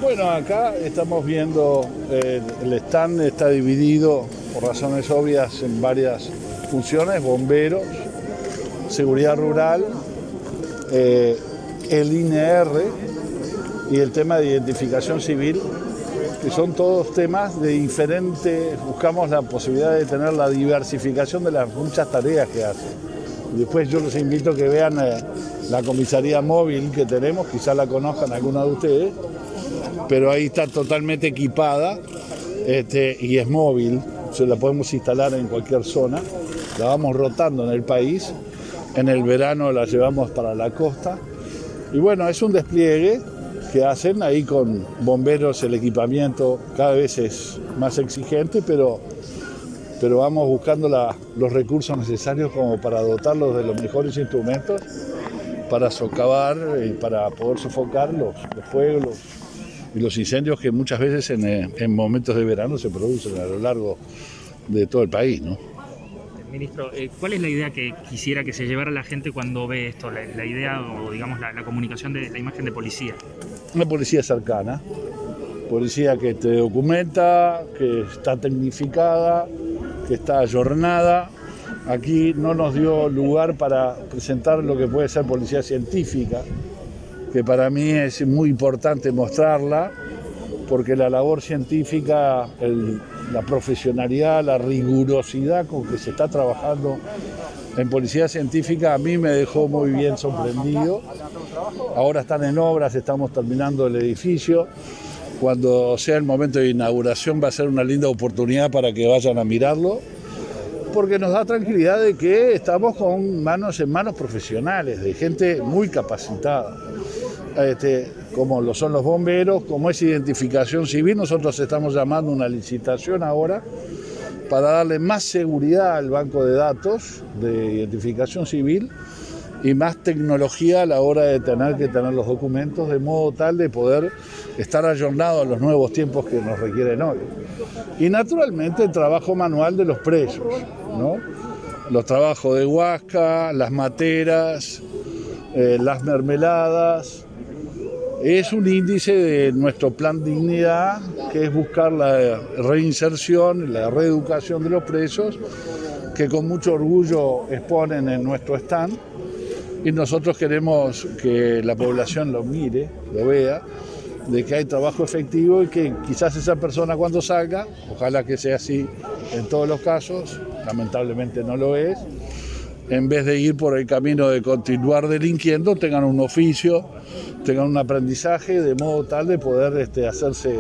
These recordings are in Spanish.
Bueno, acá estamos viendo, el stand está dividido por razones obvias en varias funciones: bomberos, seguridad rural, el INR y el tema de identificación civil, que son todos temas de diferente, buscamos la posibilidad de tener la diversificación de las muchas tareas que hacen. Después yo los invito a que vean la comisaría móvil que tenemos, quizás la conozcan algunos de ustedes, pero ahí está totalmente equipada y es móvil, se la podemos instalar en cualquier zona, la vamos rotando en el país, en el verano la llevamos para la costa, y bueno, es un despliegue que hacen ahí con bomberos. El equipamiento cada vez es más exigente, pero vamos buscando los recursos necesarios como para dotarlos de los mejores instrumentos para socavar y para poder sofocar los fuegos y los incendios que muchas veces en momentos de verano se producen a lo largo de todo el país, ¿no? Ministro, ¿cuál es la idea que quisiera que se llevara la gente cuando ve esto? La idea o digamos la comunicación de la imagen de policía. Una policía cercana, policía que te documenta, que está tecnificada, que está ayornada. Aquí no nos dio lugar para presentar lo que puede ser policía científica, que para mí es muy importante mostrarla, porque la labor científica, la profesionalidad, la rigurosidad con que se está trabajando en policía científica a mí me dejó muy bien sorprendido. Ahora están en obras, estamos terminando el edificio. Cuando sea el momento de inauguración va a ser una linda oportunidad para que vayan a mirarlo, porque nos da tranquilidad de que estamos con manos en manos profesionales, de gente muy capacitada, como lo son los bomberos, como es identificación civil. Nosotros estamos llamando una licitación ahora para darle más seguridad al banco de datos de identificación civil y más tecnología a la hora de tener que tener los documentos, de modo tal de poder estar ayornados a los nuevos tiempos que nos requieren hoy. Y naturalmente el trabajo manual de los presos, ¿no? Los trabajos de huasca, las materas, las mermeladas. Es un índice de nuestro plan Dignidad, que es buscar la reinserción, la reeducación de los presos, que con mucho orgullo exponen en nuestro stand. Y nosotros queremos que la población lo mire, lo vea, de que hay trabajo efectivo y que quizás esa persona cuando salga, ojalá que sea así en todos los casos, lamentablemente no lo es, en vez de ir por el camino de continuar delinquiendo, tengan un oficio, tengan un aprendizaje, de modo tal de poder hacerse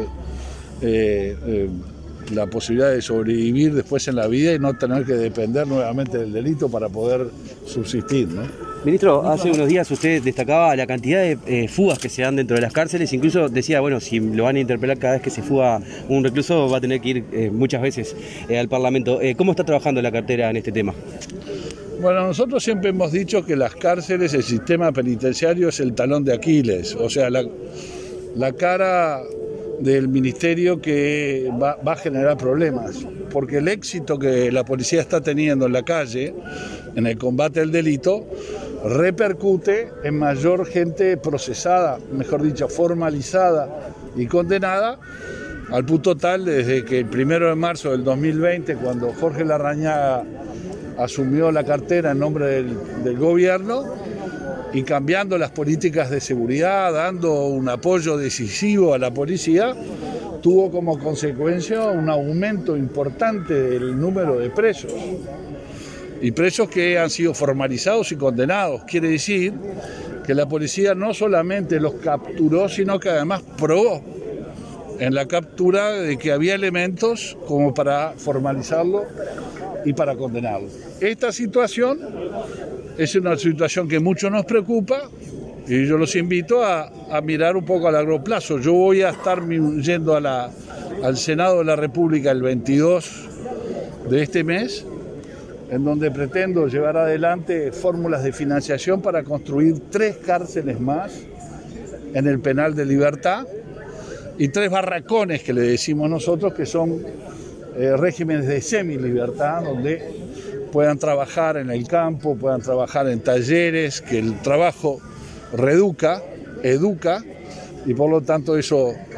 la posibilidad de sobrevivir después en la vida y no tener que depender nuevamente del delito para poder subsistir, ¿no? Ministro, hace unos días usted destacaba la cantidad de fugas que se dan dentro de las cárceles, incluso decía, bueno, si lo van a interpelar cada vez que se fuga un recluso va a tener que ir muchas veces al Parlamento. ¿Cómo está trabajando la cartera en este tema? Bueno, nosotros siempre hemos dicho que las cárceles, el sistema penitenciario es el talón de Aquiles, o sea, la cara del ministerio que va a generar problemas, porque el éxito que la policía está teniendo en la calle, en el combate al delito, repercute en mayor gente procesada, mejor dicho, formalizada y condenada, al punto tal desde que el 1 de marzo del 2020, cuando Jorge Larrañaga asumió la cartera en nombre del gobierno y cambiando las políticas de seguridad, dando un apoyo decisivo a la policía, tuvo como consecuencia un aumento importante del número de presos. Y presos que han sido formalizados y condenados. Quiere decir que la policía no solamente los capturó, sino que además probó en la captura de que había elementos como para formalizarlo y para condenarlo. Esta situación es una situación que mucho nos preocupa y yo los invito a mirar un poco a largo plazo. Yo voy a estar yendo al Senado de la República el 22 de este mes, en donde pretendo llevar adelante fórmulas de financiación para construir 3 cárceles más en el Penal de Libertad y 3 barracones que le decimos nosotros, que son regímenes de semilibertad, donde puedan trabajar en el campo, puedan trabajar en talleres, que el trabajo reeduca, educa, y por lo tanto eso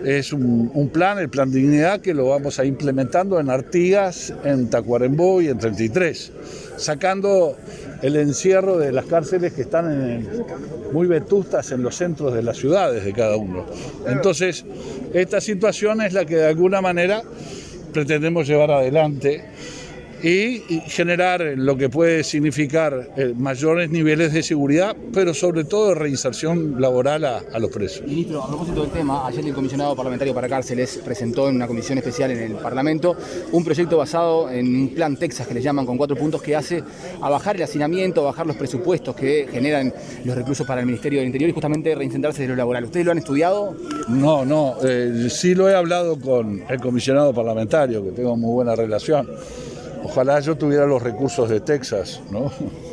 es un plan, el Plan Dignidad, que lo vamos a ir implementando en Artigas, en Tacuarembó y en 33, sacando el encierro de las cárceles que están muy vetustas en los centros de las ciudades de cada uno. Entonces, esta situación es la que de alguna manera pretendemos llevar adelante y generar lo que puede significar mayores niveles de seguridad, pero sobre todo de reinserción laboral a los presos. Ministro, a propósito del tema, ayer el comisionado parlamentario para cárceles presentó en una comisión especial en el Parlamento un proyecto basado en un plan Texas que le llaman, con 4 puntos, que hace a bajar el hacinamiento, a bajar los presupuestos que generan los reclusos para el Ministerio del Interior y justamente reinsertarse de lo laboral. ¿Ustedes lo han estudiado? No, sí lo he hablado con el comisionado parlamentario, que tengo muy buena relación. Ojalá yo tuviera los recursos de Texas, ¿no?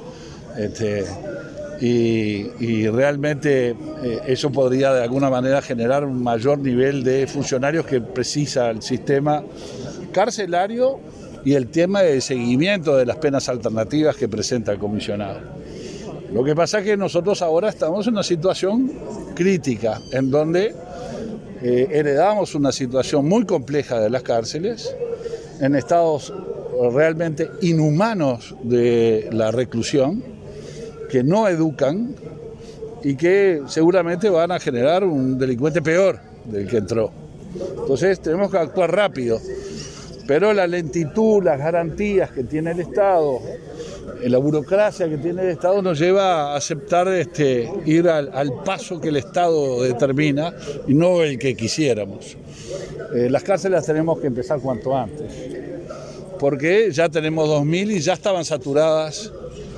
Y realmente eso podría de alguna manera generar un mayor nivel de funcionarios que precisa el sistema carcelario y el tema de seguimiento de las penas alternativas que presenta el comisionado. Lo que pasa es que nosotros ahora estamos en una situación crítica, en donde heredamos una situación muy compleja de las cárceles, en estados realmente inhumanos de la reclusión, que no educan y que seguramente van a generar un delincuente peor del que entró. Entonces tenemos que actuar rápido, pero la lentitud, las garantías que tiene el Estado, la burocracia que tiene el Estado nos lleva a aceptar ir al paso que el Estado determina y no el que quisiéramos. Las cárceles las tenemos que empezar cuanto antes, porque ya tenemos 2.000 y ya estaban saturadas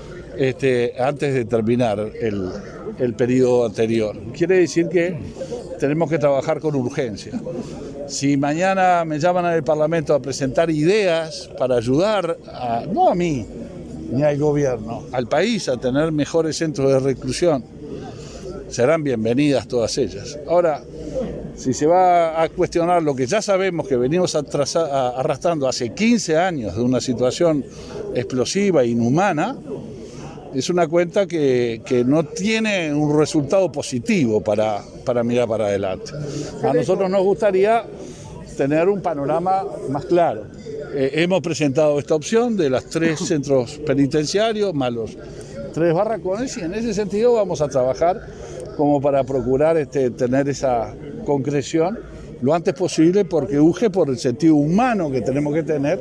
antes de terminar el periodo anterior. Quiere decir que tenemos que trabajar con urgencia. Si mañana me llaman al Parlamento a presentar ideas para ayudar, no a mí ni al gobierno, al país a tener mejores centros de reclusión, serán bienvenidas todas ellas. Ahora, si se va a cuestionar lo que ya sabemos que venimos arrastrando hace 15 años de una situación explosiva e inhumana, es una cuenta que no tiene un resultado positivo para mirar para adelante. A nosotros nos gustaría tener un panorama más claro. Hemos presentado esta opción de los 3 centros penitenciarios más los 3 barracones y en ese sentido vamos a trabajar como para procurar tener esa concreción lo antes posible, porque urge por el sentido humano que tenemos que tener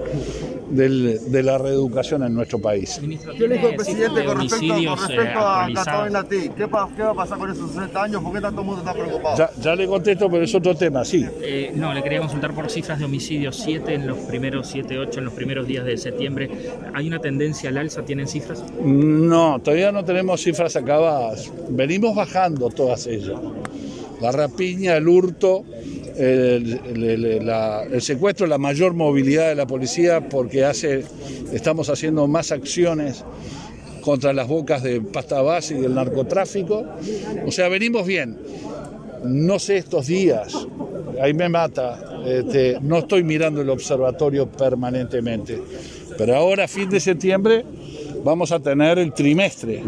de la reeducación en nuestro país. Ministro, ¿qué le dijo el presidente con respecto a Gastón Inatí? ¿Qué va a pasar con esos 60 años? ¿Por qué tanto mundo está preocupado? Ya le contesto, pero es otro tema, sí. No, le quería consultar por cifras de homicidios, 7 en los primeros 8 en los primeros días de septiembre. ¿Hay una tendencia al alza? ¿Tienen cifras? No, todavía no tenemos cifras acabadas. Venimos bajando todas ellas. La rapiña, el hurto, el secuestro, la mayor movilidad de la policía, porque estamos haciendo más acciones contra las bocas de pasta base y del narcotráfico. O sea, venimos bien. No sé estos días, ahí me mata, no estoy mirando el observatorio permanentemente, pero ahora, fin de septiembre, vamos a tener el trimestre.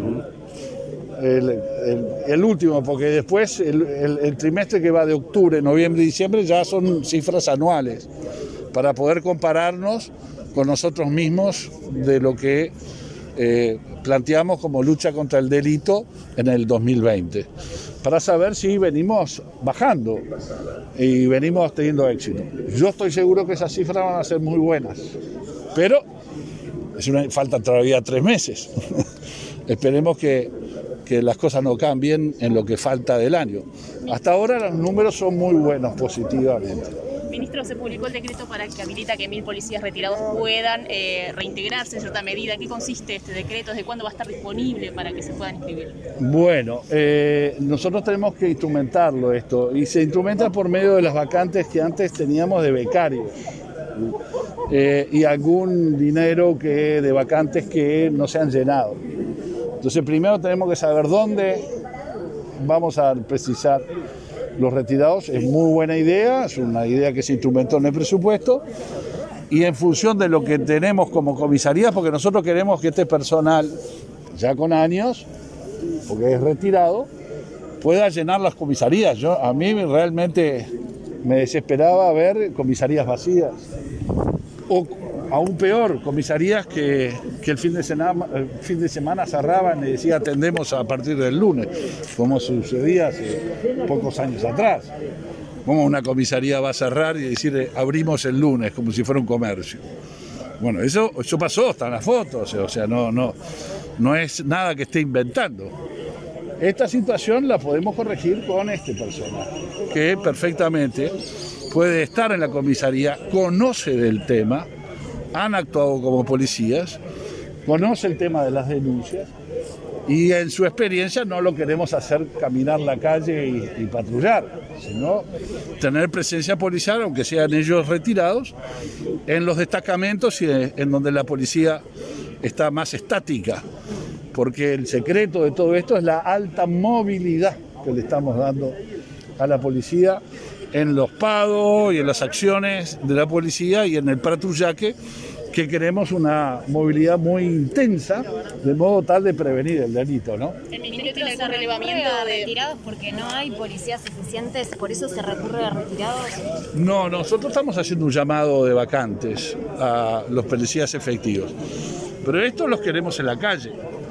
El último, porque después el trimestre que va de octubre, noviembre y diciembre ya son cifras anuales para poder compararnos con nosotros mismos de lo que planteamos como lucha contra el delito en el 2020, para saber si venimos bajando y venimos teniendo éxito. Yo estoy seguro que esas cifras van a ser muy buenas, pero faltan todavía 3 meses. Esperemos que las cosas no cambien en lo que falta del año. Hasta ahora los números son muy buenos positivamente. Ministro, se publicó el decreto para que habilita que 1.000 policías retirados puedan reintegrarse en cierta medida. ¿En qué consiste este decreto? ¿Desde cuándo va a estar disponible para que se puedan inscribir? Bueno, nosotros tenemos que instrumentarlo esto, y se instrumenta por medio de las vacantes que antes teníamos de becarios. Y algún dinero de vacantes que no se han llenado. Entonces primero tenemos que saber dónde vamos a precisar los retirados. Es muy buena idea, es una idea que se instrumentó en el presupuesto, y en función de lo que tenemos como comisaría, porque nosotros queremos que este personal, ya con años, porque es retirado, pueda llenar las comisarías. A mí realmente me desesperaba ver comisarías vacías. O aún peor, comisarías que el fin de semana cerraban y decía atendemos a partir del lunes, como sucedía hace pocos años atrás. Como una comisaría va a cerrar y decir abrimos el lunes, como si fuera un comercio. Bueno, eso pasó, están las fotos, o sea, no es nada que esté inventando. Esta situación la podemos corregir con este personaje, que perfectamente puede estar en la comisaría, conoce del tema, han actuado como policías, conoce el tema de las denuncias y en su experiencia no lo queremos hacer caminar la calle y patrullar, sino tener presencia policial, aunque sean ellos retirados, en los destacamentos y en donde la policía está más estática, porque el secreto de todo esto es la alta movilidad que le estamos dando a la policía en los pagos y en las acciones de la policía y en el patrullaje, que queremos una movilidad muy intensa, de modo tal de prevenir el delito, ¿no? ¿El ministerio tiene algún relevamiento de retirados porque no hay policías suficientes, por eso se recurre a retirados? No, nosotros estamos haciendo un llamado de vacantes a los policías efectivos, pero estos los queremos en la calle.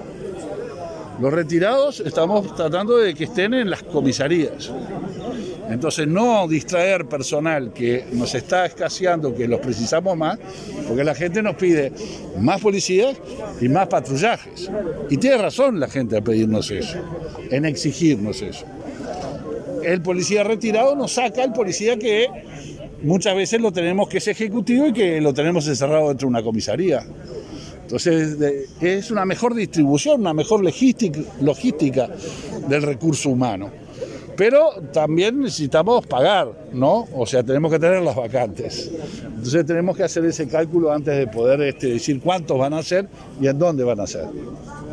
Los retirados estamos tratando de que estén en las comisarías. Entonces no distraer personal que nos está escaseando, que los precisamos más, porque la gente nos pide más policías y más patrullajes. Y tiene razón la gente a pedirnos eso, en exigirnos eso. El policía retirado nos saca al policía que muchas veces lo tenemos que es ejecutivo y que lo tenemos encerrado dentro de una comisaría. Entonces es una mejor distribución, una mejor logística del recurso humano. Pero también necesitamos pagar, ¿no? O sea, tenemos que tener las vacantes. Entonces tenemos que hacer ese cálculo antes de poder decir cuántos van a ser y en dónde van a ser.